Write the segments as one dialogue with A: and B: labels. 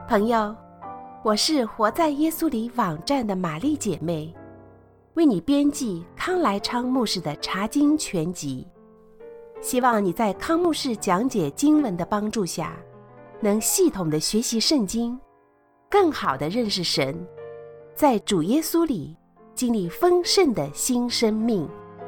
A: 朋友，我是活在耶稣里网站的玛丽姐妹，为你编辑康来昌牧师的查经全集，希望你在康牧师讲解经文的帮助下，能系统的学习圣经，更好的认识神，在主耶稣里经历丰盛的新生命。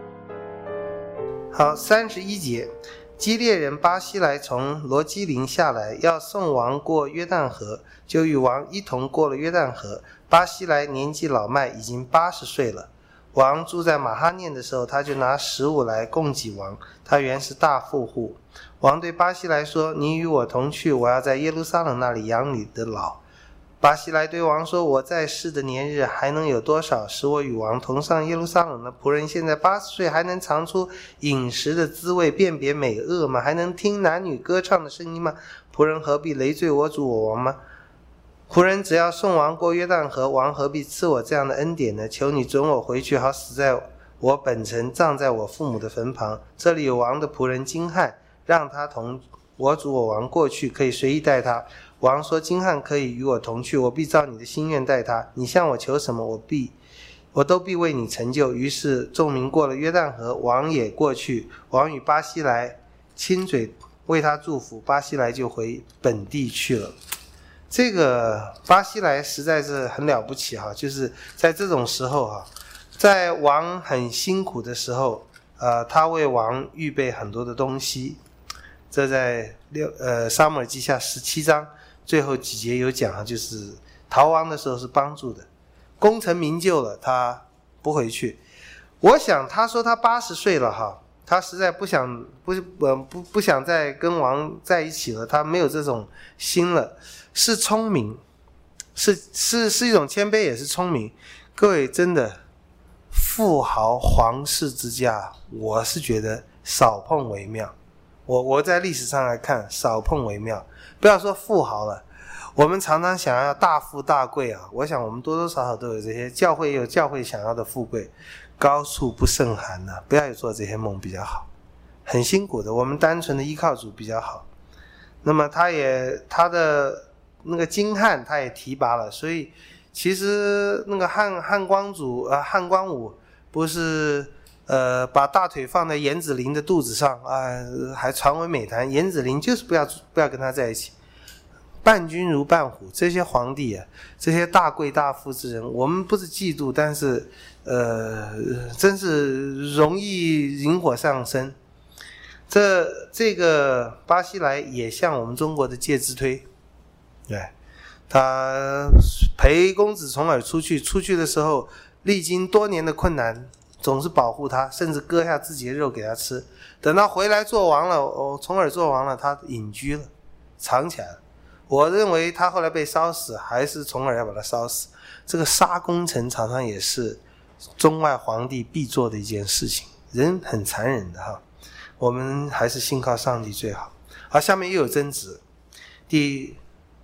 B: 好，31节，基列人巴西来从罗基林下来，要送王过约旦河，就与王一同过了约旦河。巴西来年纪老迈，已经80岁了。王住在马哈念的时候，他就拿食物来供给王，他原是大富户。王对巴西来说，你与我同去，我要在耶路撒冷那里养你的老。巴西来对王说，我在世的年日还能有多少，使我与王同上耶路撒冷呢？仆人现在80岁，还能尝出饮食的滋味，辨别美恶吗？还能听男女歌唱的声音吗？仆人何必累赘我主我王吗？仆人只要送王过约旦河，王何必赐我这样的恩典呢？求你准我回去，好死在我本城，葬在我父母的坟旁。这里有王的仆人金汉，让他同我主我王过去，可以随意带他。王说，金汉可以与我同去，我必照你的心愿带他。你向我求什么，我都必为你成就。于是众民过了约旦河，王也过去。王与巴西来亲嘴为他祝福，巴西来就回本地去了。这个巴西来实在是很了不起哈，就是在这种时候哈，在王很辛苦的时候，他为王预备很多的东西。这在撒母耳记下17章最后几节有讲，就是逃亡的时候是帮助的，功成名就了他不回去。我想他说他80岁了哈，他实在不想再跟王在一起了，他没有这种心了，是聪明，是一种谦卑，也是聪明。各位，真的富豪皇室之家，我是觉得少碰为妙。我在历史上来看，少碰为妙。不要说富豪了，我们常常想要大富大贵啊，我想我们多多少少都有这些，教会也有教会想要的富贵，高处不胜寒啊，不要有做这些梦比较好，很辛苦的，我们单纯的依靠主比较好。那么他的那个金汉他也提拔了，所以其实那个汉光武不是把大腿放在严子陵的肚子上还传为美谈。严子陵就是不要跟他在一起，伴君如伴虎。这些皇帝啊，这些大贵大富之人，我们不是嫉妒，但是真是容易引火上身。这个巴西来也像我们中国的介之推，对，他陪公子重耳出去的时候，历经多年的困难，总是保护他，甚至割下自己的肉给他吃。等他回来做王了，重耳做王了，他隐居了，藏起来了。我认为他后来被烧死，还是重耳要把他烧死。这个杀功臣常常也是中外皇帝必做的一件事情，人很残忍的哈。我们还是信靠上帝最好。好，下面又有争执。第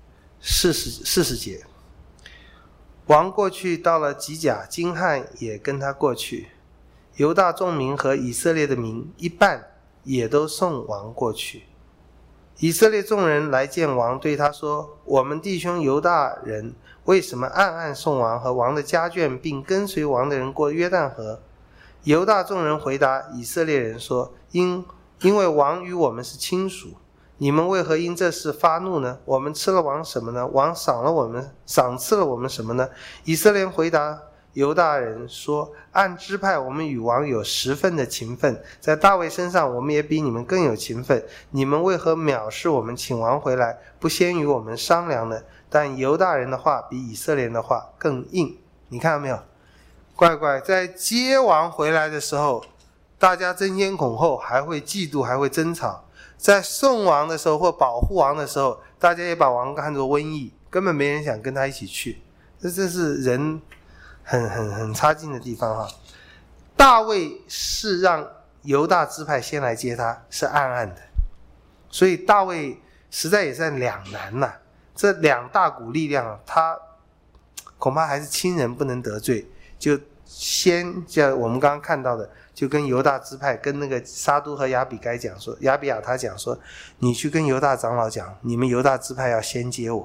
B: 40节，王过去到了吉甲，金汉也跟他过去。犹大众民和以色列的民一半也都送王过去。以色列众人来见王，对他说，我们弟兄犹大人为什么暗暗送王和王的家眷并跟随王的人过约旦河？犹大众人回答以色列人说，因为王与我们是亲属，你们为何因这事发怒呢？我们吃了王什么呢？王赏赐了我们什么呢？以色列人回答犹大人说，按支派我们与王有10份的情分，在大卫身上我们也比你们更有情分，你们为何藐视我们，请王回来，不先与我们商量呢？但犹大人的话比以色列人的话更硬。你看到没有，乖，在接王回来的时候，大家争先恐后，还会嫉妒，还会争吵。在送王的时候或保护王的时候，大家也把王看作瘟疫，根本没人想跟他一起去。这是人很差劲的地方哈。大卫是让犹大支派先来接他，是暗暗的，所以大卫实在也在两难呐。这两大股力量，他恐怕还是亲人不能得罪，就先叫我们刚刚看到的，就跟犹大支派跟那个撒督和亚比亚他讲说，你去跟犹大长老讲，你们犹大支派要先接我，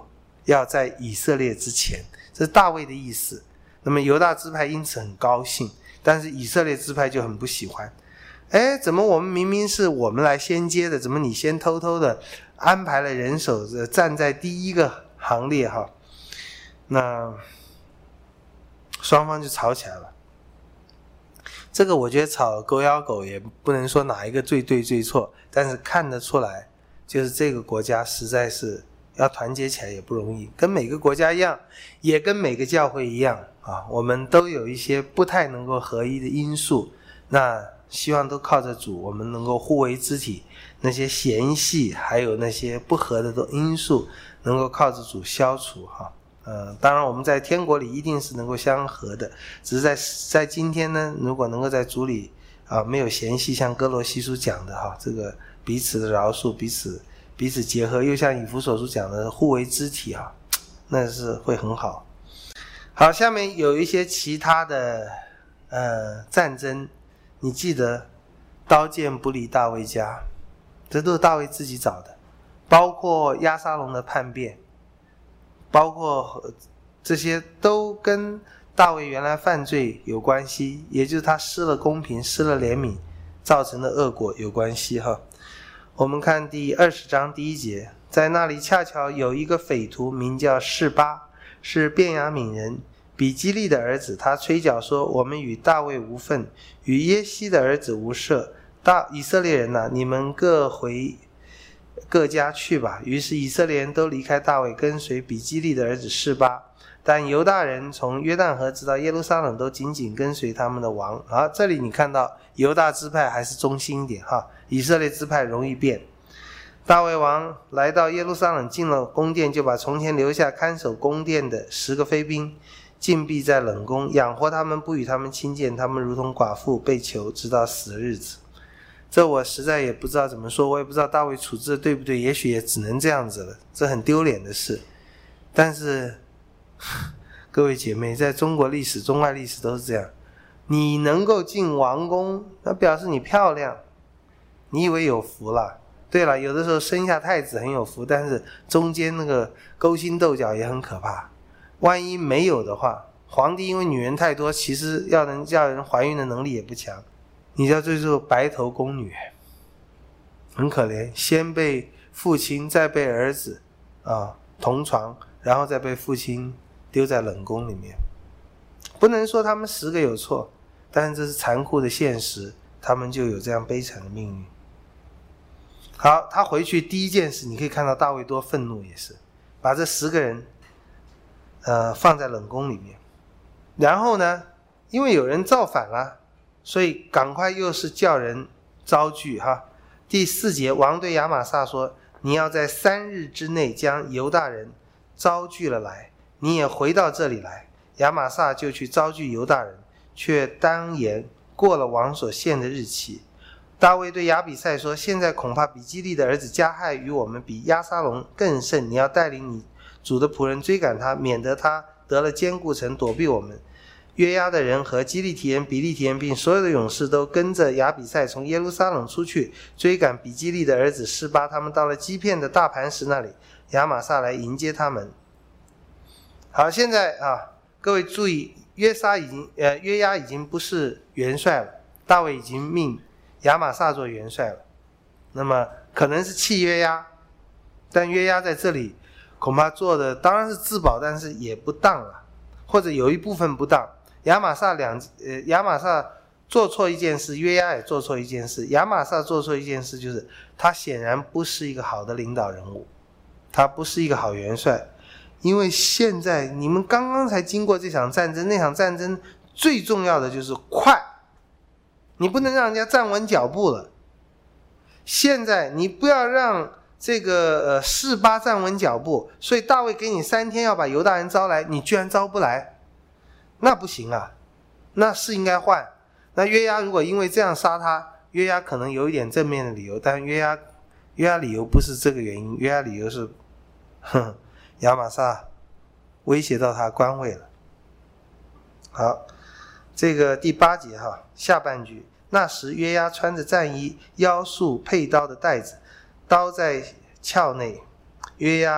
B: 要在以色列之前，这是大卫的意思。那么犹大支派因此很高兴，但是以色列支派就很不喜欢。怎么我们明明是我们来先接的，怎么你先偷偷的安排了人手站在第一个行列哈？那双方就吵起来了。这个我觉得吵狗咬狗也不能说哪一个最对最错，但是看得出来，就是这个国家实在是要团结起来也不容易，跟每个国家一样，也跟每个教会一样啊，我们都有一些不太能够合一的因素，那希望都靠着主，我们能够互为肢体，那些嫌隙还有那些不合的因素能够靠着主消除哈。当然我们在天国里一定是能够相合的，只是在今天呢，如果能够在主里没有嫌隙，像哥罗西书讲的哈，这个彼此的饶恕，彼此结合，又像以弗所书讲的互为肢体哈，那是会很好。好，下面有一些其他的战争，你记得刀剑不离大卫家，这都是大卫自己找的，包括押沙龙的叛变，包括这些都跟大卫原来犯罪有关系，也就是他失了公平，失了怜悯造成的恶果有关系哈。我们看第20章第1节，在那里恰巧有一个匪徒名叫示巴，是便雅悯人，比基利的儿子，他吹角说，我们与大卫无份，与耶西的儿子无涉，以色列人啊，你们各回各家去吧。于是以色列人都离开大卫，跟随比基利的儿子示巴，但犹大人从约旦河直到耶路撒冷都紧紧跟随他们的王。这里你看到犹大支派还是中心一点哈，以色列支派容易变。大卫王来到耶路撒冷，进了宫殿，就把从前留下看守宫殿的10个飞兵禁闭在冷宫，养活他们，不与他们亲近，他们如同寡妇被囚，直到死的日子。这我实在也不知道怎么说，我也不知道大卫处置的对不对，也许也只能这样子了，这很丢脸的事。但是各位姐妹，在中国历史、中外历史都是这样，你能够进王宫，那表示你漂亮，你以为有福了。对了，有的时候生下太子很有福，但是中间那个勾心斗角也很可怕。万一没有的话，皇帝因为女人太多，其实要能叫人怀孕的能力也不强，你叫最后白头宫女，很可怜，先被父亲再被儿子同床，然后再被父亲丢在冷宫里面。不能说他们10个有错，但是这是残酷的现实，他们就有这样悲惨的命运。好，他回去第一件事，你可以看到大卫多愤怒，也是把这10个人放在冷宫里面。然后呢，因为有人造反了，所以赶快又是叫人招聚哈。第4节，王对亚玛撒说，你要在3日之内将犹大人招聚了来，你也回到这里来。亚玛撒就去招聚犹大人，却当延过了王所限的日期。大卫对亚比赛说，现在恐怕比基利的儿子加害与我们比押沙龙更甚，你要带领你主的仆人追赶他，免得他得了坚固城躲避我们。约押的人和基利提人、比利提人并所有的勇士都跟着亚比赛从耶路撒冷出去追赶比基利的儿子示巴，他们到了基遍的大磐石那里，亚玛撒来迎接他们。好，现在各位注意，约押已经不是元帅了，大卫已经命亚玛撒做元帅了。那么可能是弃约押，但约押在这里恐怕做的当然是自保，但是也不当了，或者有一部分不当。亚玛撒做错一件事，约押也做错一件事。亚玛撒做错一件事，就是他显然不是一个好的领导人物，他不是一个好元帅。因为现在你们刚刚才经过这场战争，那场战争最重要的就是快，你不能让人家站稳脚步了。现在你不要让这个示巴站稳脚步，所以大卫给你3天要把犹大人招来，你居然招不来，那不行啊，那是应该换。那约押如果因为这样杀他，约押可能有一点正面的理由，但约押理由不是这个原因，约押理由是亚玛撒威胁到他官位了。好，这个第8节下半句，那时约押穿着战衣，腰束佩刀的带子，刀在鞘内。约押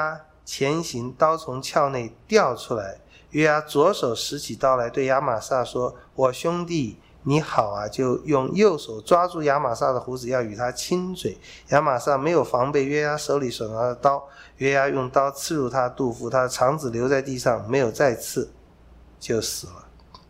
B: 前行，刀从鞘内掉出来。约押左手拾起刀来，对亚玛撒说：我兄弟你好啊，就用右手抓住亚玛撒的胡子，要与他亲嘴。亚玛撒没有防备约押手里所拿的刀，约押用刀刺入他的肚腹，他的肠子留在地上，没有再刺，就死了。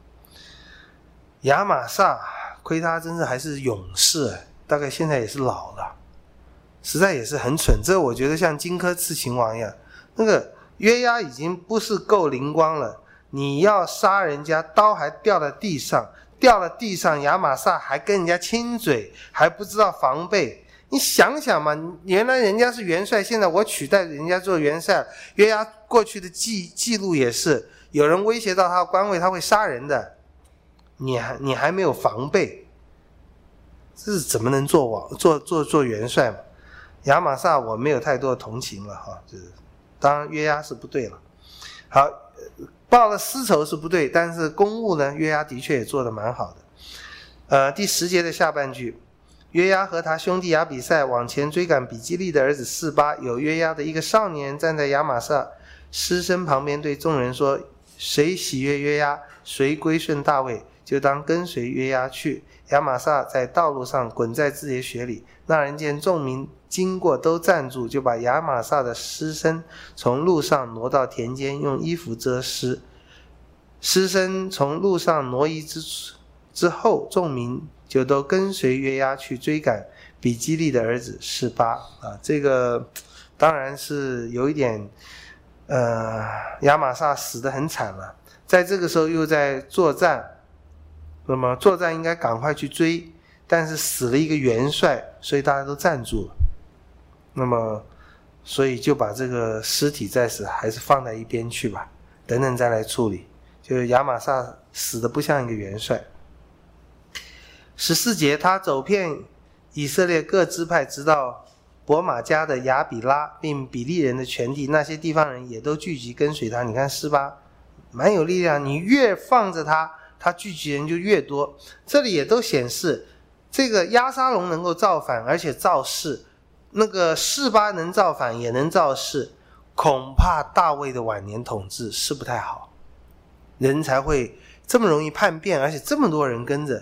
B: 亚玛撒亏他真是还是勇士，大概现在也是老了，实在也是很蠢。这我觉得像荆轲刺秦王一样，那个约押已经不是够灵光了，你要杀人家，刀还掉在地上，亚玛撒还跟人家亲嘴，还不知道防备。你想想嘛，原来人家是元帅，现在我取代人家做元帅。约押过去的记录也是，有人威胁到他的官位，他会杀人的，你还没有防备，这是怎么能做元帅嘛？亚玛撒我没有太多的同情了哈，当然约押是不对了。好，报了私仇是不对，但是公务呢，约押的确也做得蛮好的。第10节的下半句，约押和他兄弟亚比赛往前追赶比基利的儿子示巴，有约押的一个少年站在亚玛撒尸身旁边，对众人说：谁喜悦约押，谁归顺大卫，就当跟随约押去。亚玛撒在道路上滚在自己的血里，那人见众民经过都站住，就把亚玛撒的尸身从路上挪到田间，用衣服遮尸。尸身从路上挪移之后，众民就都跟随约押去追赶比基利的儿子示巴啊。这个当然是有一点亚玛撒死得很惨了，在这个时候又在作战，那么作战应该赶快去追，但是死了一个元帅，所以大家都站住了。那么所以就把这个尸体暂时还是放在一边去吧，等等再来处理。就是亚玛撒死得不像一个元帅。14节，他走遍以色列各支派，直到伯玛迦的亚比拉，并比利人的全地，那些地方人也都聚集跟随他。你看示巴蛮有力量，你越放着他聚集人就越多。这里也都显示这个押沙龙能够造反，而且造势，那个示巴能造反也能造势，恐怕大卫的晚年统治是不太好，人才会这么容易叛变，而且这么多人跟着。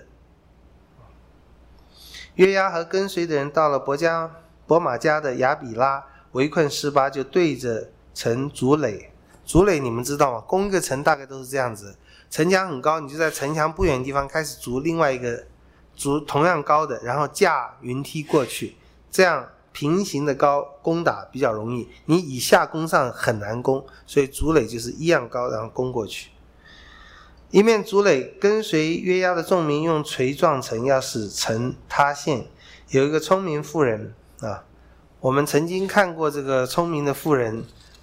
B: 约押和跟随的人到了伯玛迦的亚比拉，围困示巴，就对着城筑垒。筑垒你们知道吗？攻一个城大概都是这样子，城墙很高，你就在城墙不远的地方开始筑另外一个筑同样高的，然后架云梯过去，这样平行的高攻打比较容易，你以下攻上很难攻，所以筑垒就是一样高，然后攻过去。一面筑垒，跟随约押的众民用锤撞城，要使城塌陷。有一个聪明妇人啊，我们曾经看过这个聪明的妇人，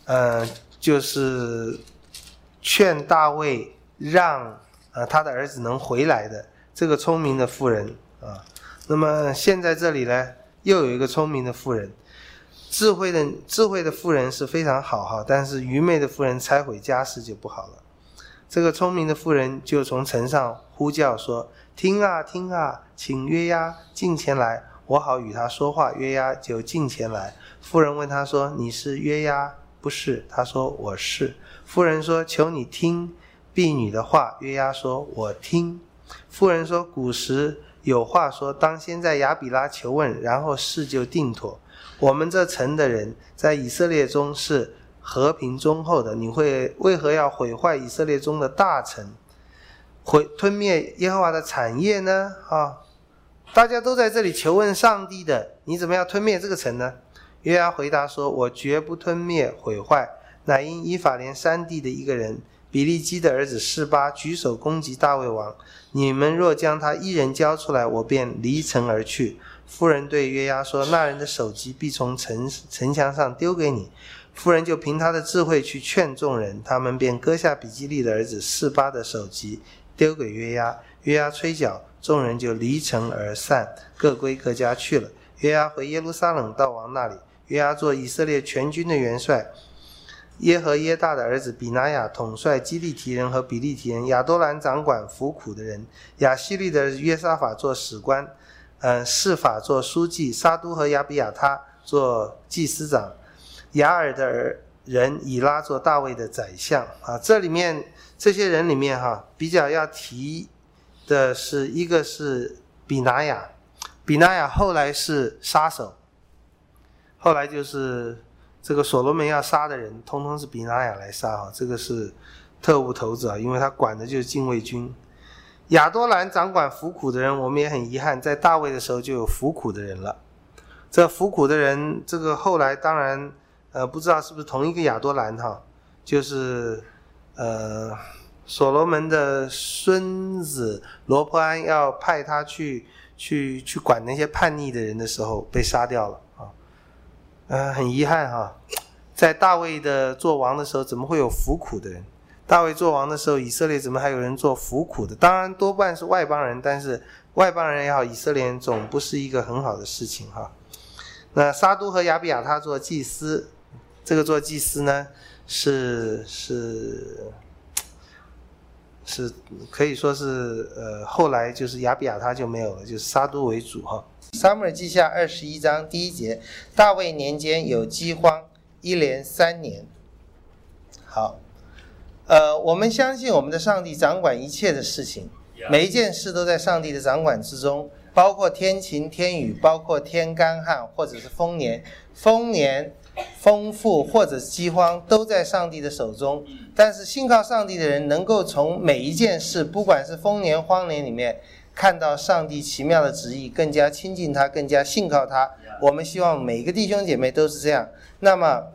B: 就是劝大卫让他的儿子能回来的这个聪明的妇人啊。那么现在这里呢，又有一个聪明的妇人。智慧的妇人是非常好哈，但是愚昧的妇人拆毁家室就不好了。这个聪明的妇人就从城上呼叫说：听啊听啊，请约押近前来，我好与他说话。约押就近前来。妇人问他说：你是约押？不是。他说：我是。妇人说：求你听婢女的话。约押说：我听。妇人说：古时有话说，当先在亚比拉求问，然后事就定妥。我们这城的人在以色列中是和平忠厚的，你为何要毁坏以色列中的大城，吞灭耶和华的产业呢？大家都在这里求问上帝的，你怎么要吞灭这个城呢？约押回答说：我绝不吞灭毁坏，乃因以法莲山地的一个人比利基的儿子示巴举手攻击大卫王，你们若将他一人交出来，我便离城而去。妇人对约押说：那人的首级必从城墙上丢给你。妇人就凭他的智慧去劝众人，他们便割下比基利的儿子示巴的首级丢给约押。约押吹角，众人就离城而散，各归各家去了。约押回耶路撒冷到王那里。约押做以色列全军的元帅，耶和耶大的儿子比拿雅统帅基利提人和比利提人，亚多兰掌管服苦的人，亚希利的儿子约沙法做史官，示法做书记，沙都和亚比亚他做祭司长，雅尔的人以拉做大卫的宰相啊。这里面这些人里面比较要提的是一个是比拿雅，比拿雅后来是杀手，后来就是这个所罗门要杀的人通通是比拿雅来杀这个是特务头子因为他管的就是禁卫军。亚多兰掌管服苦的人，我们也很遗憾，在大卫的时候就有服苦的人了。这服苦的人，这个后来当然不知道是不是同一个亚多兰就是所罗门的孙子罗波安要派他去管那些叛逆的人的时候被杀掉了很遗憾在大卫的做王的时候怎么会有服苦的人？大卫做王的时候，以色列怎么还有人做服苦的？当然多半是外邦人，但是外邦人也好，以色列人总不是一个很好的事情那撒督和亚比亚他做祭司，这个做祭司呢是可以说是后来就是亚比亚他就没有了，就是撒督为主撒母耳记下21章第1节，大卫年间有饥荒，一连3年。好，我们相信我们的上帝掌管一切的事情，每一件事都在上帝的掌管之中，包括天晴天雨，包括天干旱或者是丰年丰富或者是饥荒，都在上帝的手中。但是信靠上帝的人能够从每一件事，不管是丰年荒年里面看到上帝奇妙的旨意，更加亲近他，更加信靠他。我们希望每个弟兄姐妹都是这样。那么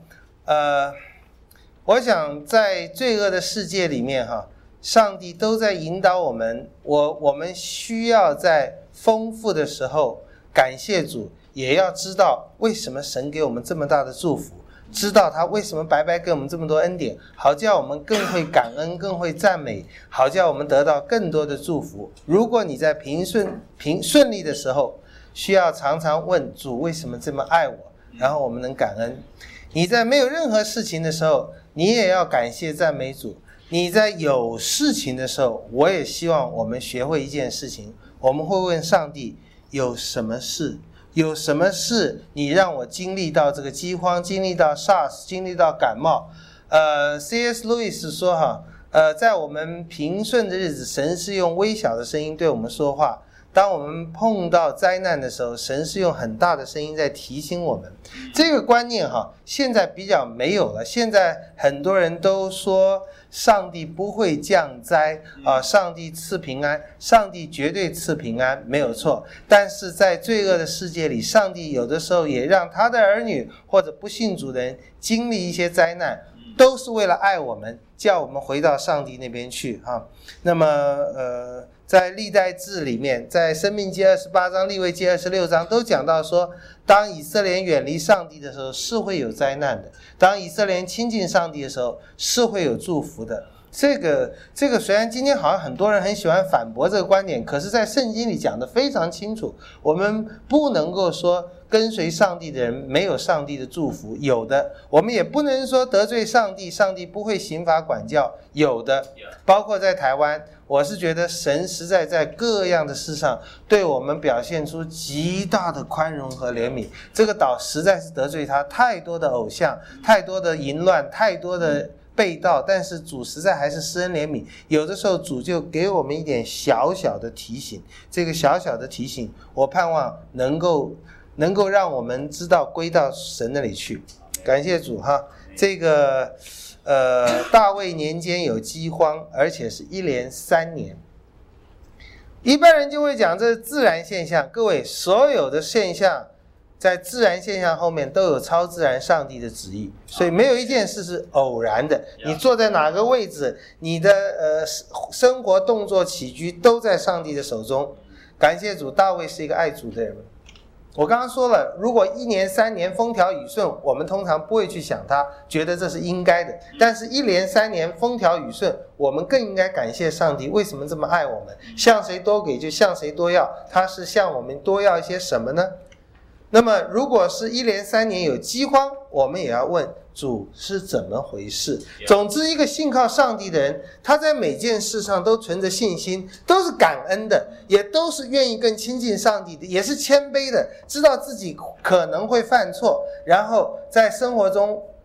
B: 我想在罪恶的世界里面上帝都在引导我们，我们需要在丰富的时候感谢主，也要知道为什么神给我们这么大的祝福，知道他为什么白白给我们这么多恩典，好叫我们更会感恩，更会赞美，好叫我们得到更多的祝福。如果你在顺利的时候，需要常常问主为什么这么爱我，然后我们能感恩。你在没有任何事情的时候，你也要感谢赞美主。你在有事情的时候，我也希望我们学会一件事情，我们会问上帝，有什么事你让我经历到这个饥荒，经历到 SARS， 经历到感冒。C.S. Lewis 说在我们平顺的日子，神是用微小的声音对我们说话，当我们碰到灾难的时候，神是用很大的声音在提醒我们。这个观念现在比较没有了。现在很多人都说上帝不会降灾上帝赐平安，上帝绝对赐平安，没有错。但是在罪恶的世界里，上帝有的时候也让他的儿女或者不信主的人经历一些灾难，都是为了爱我们，叫我们回到上帝那边去那么在历代志里面，在申命记28章、利未记26章都讲到说，当以色列远离上帝的时候是会有灾难的，当以色列亲近上帝的时候是会有祝福的。这个虽然今天好像很多人很喜欢反驳这个观点，可是在圣经里讲得非常清楚，我们不能够说跟随上帝的人没有上帝的祝福，有的。我们也不能说得罪上帝，上帝不会刑罚管教，有的。包括在台湾，我是觉得神实在在各样的事上对我们表现出极大的宽容和怜悯。这个岛实在是得罪他太多的偶像，太多的淫乱，太多的被盗，但是主实在还是施恩怜悯。有的时候主就给我们一点小小的提醒，这个小小的提醒，我盼望能够让我们知道归到神那里去。感谢主这个大卫年间有饥荒，而且是一连3年。一般人就会讲这是自然现象，各位，所有的现象在自然现象后面都有超自然上帝的旨意，所以没有一件事是偶然的。你坐在哪个位置，你的生活动作起居都在上帝的手中。感谢主，大卫是一个爱主的人。我刚刚说了，如果1年3年风调雨顺，我们通常不会去想它，觉得这是应该的。但是1连3年风调雨顺，我们更应该感谢上帝为什么这么爱我们，向谁多给就向谁多要，他是向我们多要一些什么呢？那么如果是1连3年有饥荒，我们也要问主是怎么回事。总之，一个信靠上帝的人，他在每件事上都存着信心，都是感恩的，也都是愿意更亲近上帝的，也是谦卑的，知道自己可能会犯错，然后在生活中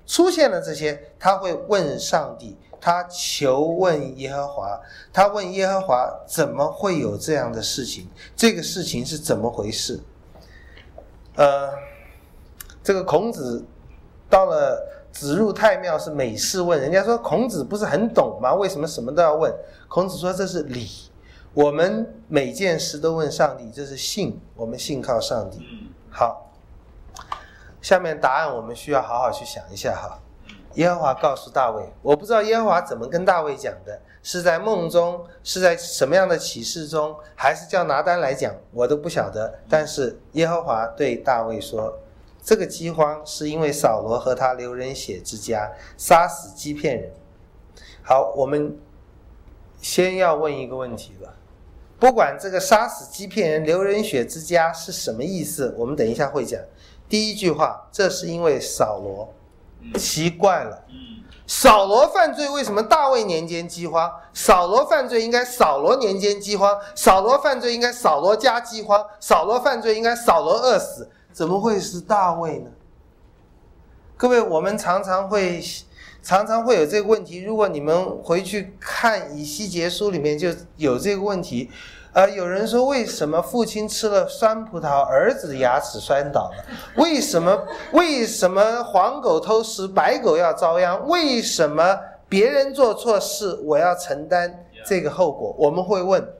B: 出现了这些，他会问上帝，他求问耶和华，他问耶和华怎么会有这样的事情，这个事情是怎么回事。这个孔子到了子入太庙是每事问，人家说孔子不是很懂吗？为什么什么都要问？孔子说这是礼，我们每件事都问上帝，这是信，我们信靠上帝。好，下面答案我们需要好好去想一下哈。耶和华告诉大卫，我不知道耶和华怎么跟大卫讲的，是在梦中，是在什么样的启示中，还是叫拿单来讲，我都不晓得。但是耶和华对大卫说，这个饥荒是因为扫罗和他流人血之家杀死基遍人。好，我们先要问一个问题了，不管这个杀死基遍人流人血之家是什么意思，我们等一下会讲。第一句话，这是因为扫罗。奇怪了，扫罗犯罪，为什么大卫年间饥荒？扫罗犯罪应该扫罗年间饥荒，扫罗犯罪应该扫罗家饥荒，扫罗犯罪应该扫罗饿死，怎么会是大卫呢？各位，我们常常会有这个问题，如果你们回去看以西结书里面就有这个问题。有人说，为什么父亲吃了酸葡萄，儿子的牙齿摔倒了？为什么黄狗偷食，白狗要遭殃？为什么别人做错事，我要承担这个后果？我们会问，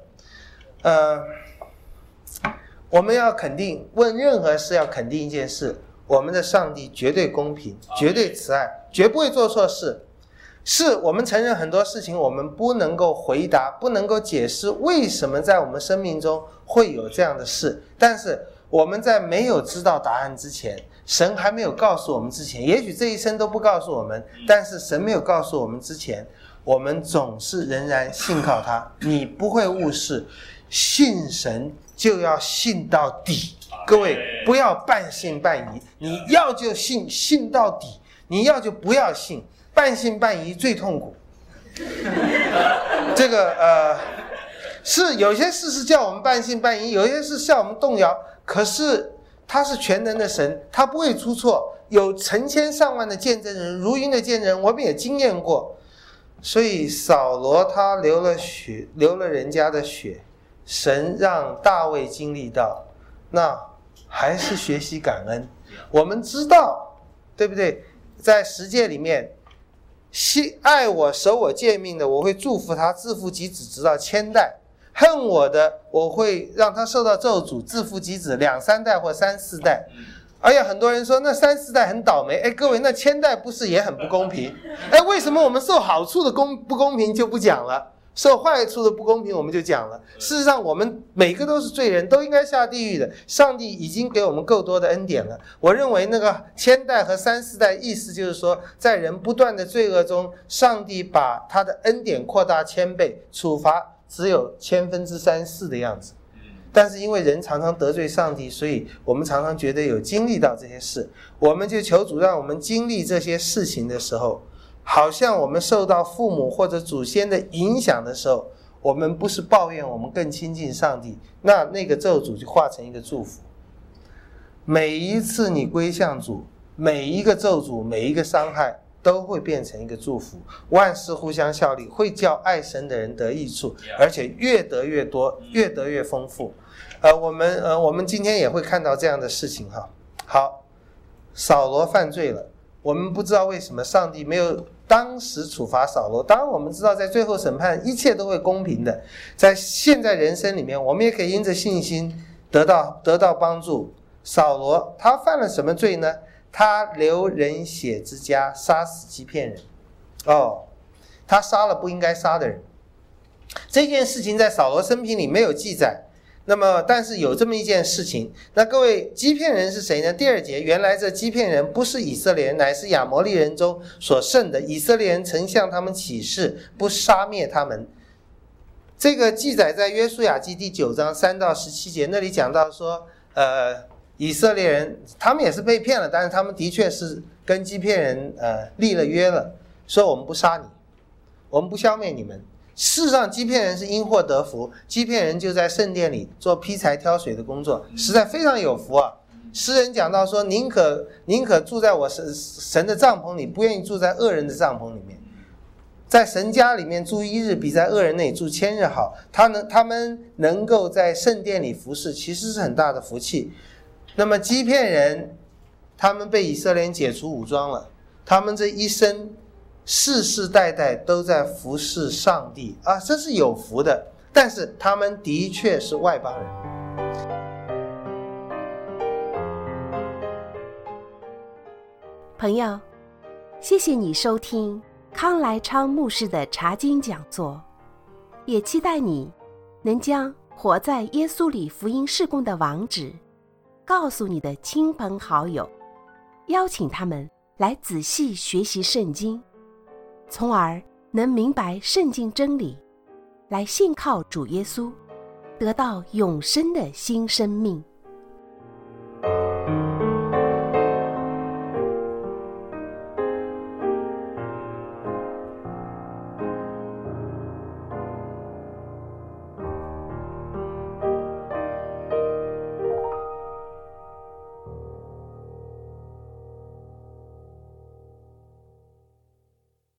B: 我们要肯定，问任何事要肯定一件事，我们的上帝绝对公平，绝对慈爱，绝不会做错事。是我们承认很多事情我们不能够回答，不能够解释为什么在我们生命中会有这样的事，但是我们在没有知道答案之前，神还没有告诉我们之前，也许这一生都不告诉我们，但是神没有告诉我们之前，我们总是仍然信靠他。你不会误事，信神就要信到底。各位不要半信半疑，你要就信到底，你要就不要信，半信半疑最痛苦。这个是有些事是叫我们半信半疑，有些事叫我们动摇，可是他是全能的神，他不会出错，有成千上万的见证人，如云的见证人，我们也经验过。所以扫罗他流了血，流了人家的血，神让大卫经历到，那还是学习感恩。我们知道，对不对？在十诫里面，爱我守我诫命的，我会祝福他，自父及子直到千代；恨我的，我会让他受到咒诅，自父及子2、3代或3、4代。哎呀，很多人说那3、4代很倒霉，哎，各位，那千代不是也很不公平？哎，为什么我们受好处的不公平就不讲了，受坏处的不公平我们就讲了？事实上，我们每个都是罪人，都应该下地狱的。上帝已经给我们够多的恩典了。我认为那个千代和3、4代，意思就是说，在人不断的罪恶中，上帝把他的恩典扩大1000倍，处罚只有3/1000、4的样子。但是因为人常常得罪上帝，所以我们常常觉得有经历到这些事，我们就求主让我们经历这些事情的时候，好像我们受到父母或者祖先的影响的时候，我们不是抱怨，我们更亲近上帝，那个咒诅就化成一个祝福。每一次你归向主，每一个咒诅，每一个伤害都会变成一个祝福，万事互相效力，会叫爱神的人得益处，而且越得越多，越得越丰富。我们今天也会看到这样的事情哈。好，扫罗犯罪了，我们不知道为什么上帝没有当时处罚扫罗。当然我们知道在最后审判一切都会公平的，在现在人生里面，我们也可以因着信心得到帮助。扫罗他犯了什么罪呢？他流人血之家，杀死基遍人。他杀了不应该杀的人。这件事情在扫罗生平里没有记载，那么但是有这么一件事情。那各位，基遍人是谁呢？第2节，原来这基遍人不是以色列人，乃是亚摩利人中所剩的，以色列人曾向他们起誓，不杀灭他们。这个记载在约书亚记第9章3到17节，那里讲到说以色列人他们也是被骗了，但是他们的确是跟基遍人立了约了，说我们不杀你，我们不消灭你们。事实上基遍人是因祸得福，基遍人就在圣殿里做劈柴挑水的工作，实在非常有福啊。 诗人讲到说，宁可住在我神的帐篷里，不愿意住在恶人的帐篷里面。在神家里面住1日，比在恶人那里住1000日好。他们能够在圣殿里服侍，其实是很大的福气。那么基遍人，他们被以色列人解除武装了，他们这一生世世代代都在服侍上帝啊，这是有福的。但是他们的确是外邦人。
A: 朋友，谢谢你收听康来昌牧师的查经讲座，也期待你能将活在耶稣里福音事工的网址告诉你的亲朋好友，邀请他们来仔细学习圣经，从而能明白圣经真理，来信靠主耶稣，得到永生的新生命。